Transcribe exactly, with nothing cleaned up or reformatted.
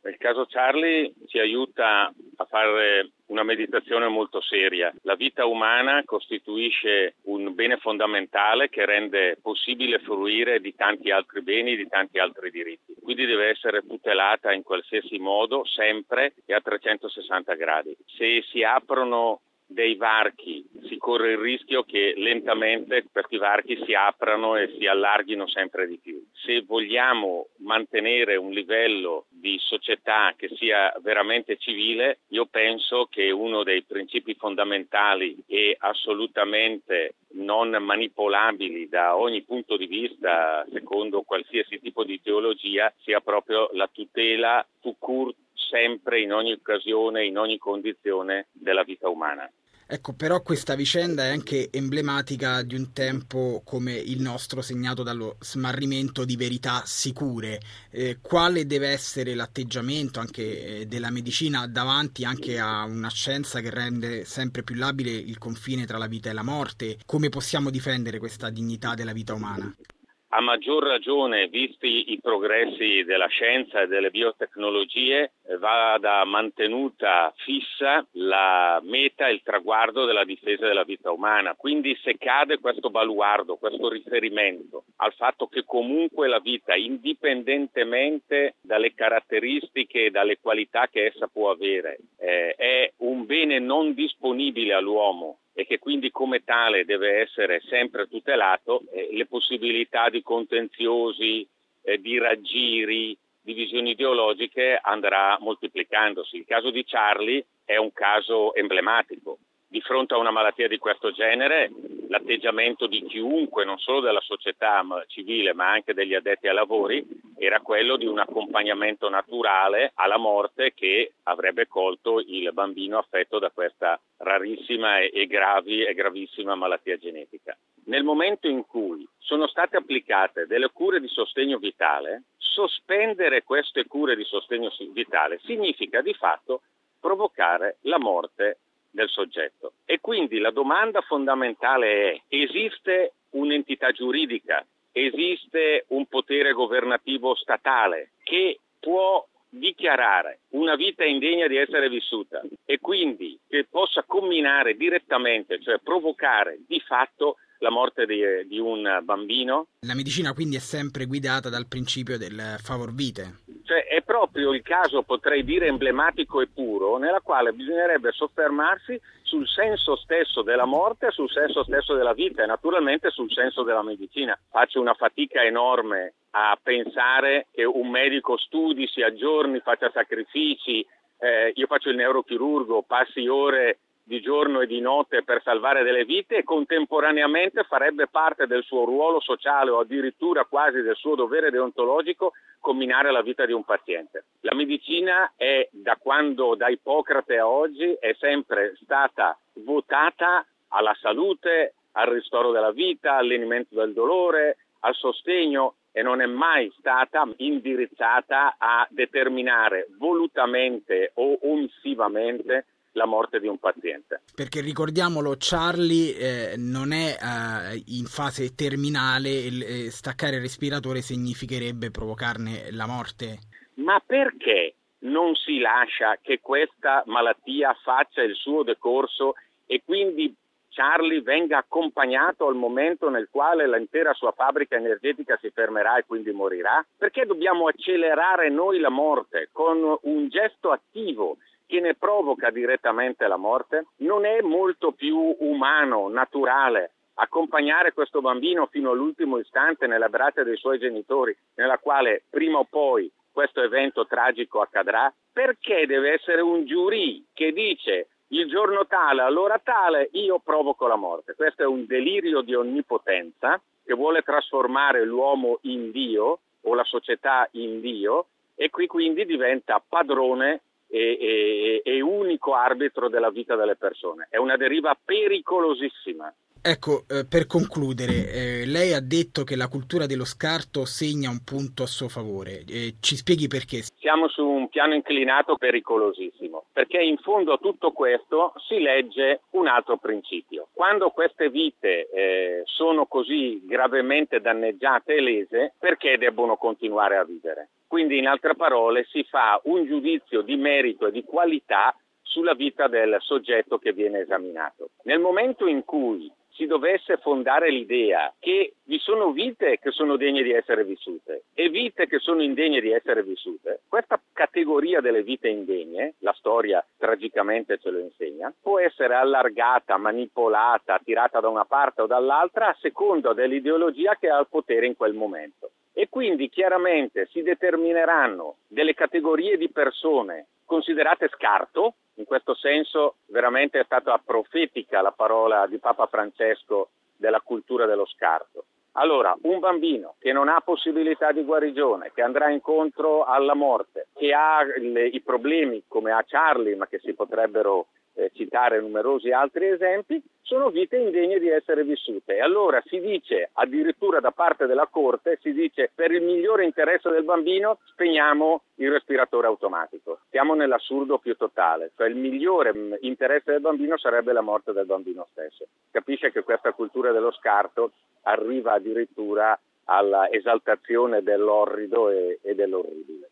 Nel caso Charlie ci aiuta a fare una meditazione molto seria. La vita umana costituisce un bene fondamentale che rende possibile fruire di tanti altri beni, di tanti altri diritti. Quindi deve essere tutelata in qualsiasi modo, sempre e a trecentosessanta gradi. Se si aprono dei varchi si corre il rischio che lentamente questi varchi si aprano e si allarghino sempre di più. Se vogliamo mantenere un livello di società che sia veramente civile, io penso che uno dei principi fondamentali e assolutamente non manipolabili da ogni punto di vista, secondo qualsiasi tipo di teologia, sia proprio la tutela tout court, sempre, in ogni occasione, in ogni condizione della vita umana. Ecco, però questa vicenda è anche emblematica di un tempo come il nostro, segnato dallo smarrimento di verità sicure. Eh, quale deve essere l'atteggiamento anche eh, della medicina davanti anche a una scienza che rende sempre più labile il confine tra la vita e la morte? Come possiamo difendere questa dignità della vita umana? A maggior ragione, visti i progressi della scienza e delle biotecnologie, vada mantenuta fissa la meta, il traguardo della difesa della vita umana. Quindi se cade questo baluardo, questo riferimento al fatto che comunque la vita, indipendentemente dalle caratteristiche e dalle qualità che essa può avere, eh, è un bene non disponibile all'uomo, e che quindi come tale deve essere sempre tutelato, eh, le possibilità di contenziosi, eh, di raggiri, di visioni ideologiche andrà moltiplicandosi. Il caso di Charlie è un caso emblematico. Di fronte a una malattia di questo genere, l'atteggiamento di chiunque, non solo della società civile ma anche degli addetti ai lavori, era quello di un accompagnamento naturale alla morte che avrebbe colto il bambino affetto da questa rarissima e gravi e gravissima malattia genetica. Nel momento in cui sono state applicate delle cure di sostegno vitale, sospendere queste cure di sostegno vitale significa di fatto provocare la morte del soggetto. E quindi la domanda fondamentale è: esiste un'entità giuridica, esiste un potere governativo statale che può dichiarare una vita indegna di essere vissuta e quindi che possa comminare direttamente, cioè provocare di fatto la morte di, di un bambino? La medicina quindi è sempre guidata dal principio del favor vitae. Cioè è proprio il caso, potrei dire, emblematico e puro, nella quale bisognerebbe soffermarsi sul senso stesso della morte, sul senso stesso della vita e naturalmente sul senso della medicina. Faccio una fatica enorme a pensare che un medico studi, si aggiorni, faccia sacrifici. Eh, io faccio il neurochirurgo, passi ore di giorno e di notte per salvare delle vite e contemporaneamente farebbe parte del suo ruolo sociale o addirittura quasi del suo dovere deontologico comminare la vita di un paziente. La medicina è, da quando, da Ippocrate a oggi, è sempre stata votata alla salute, al ristoro della vita, al lenimento del dolore, al sostegno, e non è mai stata indirizzata a determinare volutamente o omissivamente la morte di un paziente. Perché ricordiamolo, Charlie eh, non è eh, in fase terminale, e staccare il respiratore significherebbe provocarne la morte. Ma perché non si lascia che questa malattia faccia il suo decorso e quindi Charlie venga accompagnato al momento nel quale l'intera sua fabbrica energetica si fermerà e quindi morirà? Perché dobbiamo accelerare noi la morte con un gesto attivo che ne provoca direttamente la morte? Non è molto più umano, naturale, accompagnare questo bambino fino all'ultimo istante nelle braccia dei suoi genitori, nella quale prima o poi questo evento tragico accadrà? Perché deve essere un giurì che dice il giorno tale, all'ora tale, io provoco la morte? Questo è un delirio di onnipotenza che vuole trasformare l'uomo in Dio o la società in Dio, e qui quindi diventa padrone E, e, e unico arbitro della vita delle persone. È una deriva pericolosissima. Ecco, eh, per concludere, eh, lei ha detto che la cultura dello scarto segna un punto a suo favore. Eh, ci spieghi perché? Siamo su un piano inclinato pericolosissimo, perché in fondo a tutto questo si legge un altro principio. Quando queste vite eh, sono così gravemente danneggiate e lese, perché debbono continuare a vivere? quindi in altre parole si fa un giudizio di merito e di qualità sulla vita del soggetto che viene esaminato. Nel momento in cui si dovesse fondare l'idea che vi sono vite che sono degne di essere vissute e vite che sono indegne di essere vissute, questa categoria delle vite indegne, la storia tragicamente ce lo insegna, può essere allargata, manipolata, tirata da una parte o dall'altra a seconda dell'ideologia che ha il potere in quel momento. E quindi chiaramente si determineranno delle categorie di persone considerate scarto. In questo senso veramente è stata profetica la parola di Papa Francesco della cultura dello scarto. Allora, un bambino che non ha possibilità di guarigione, che andrà incontro alla morte, che ha le, i problemi come ha Charlie, ma che si potrebbero eh, citare numerosi altri esempi, sono vite indegne di essere vissute. E allora si dice, addirittura da parte della Corte, si dice per il migliore interesse del bambino spegniamo il respiratore automatico. Siamo nell'assurdo più totale, cioè il migliore interesse del bambino sarebbe la morte del bambino stesso. Capisce che questa cultura dello scarto arriva addirittura alla esaltazione dell'orrido e, e dell'orribile.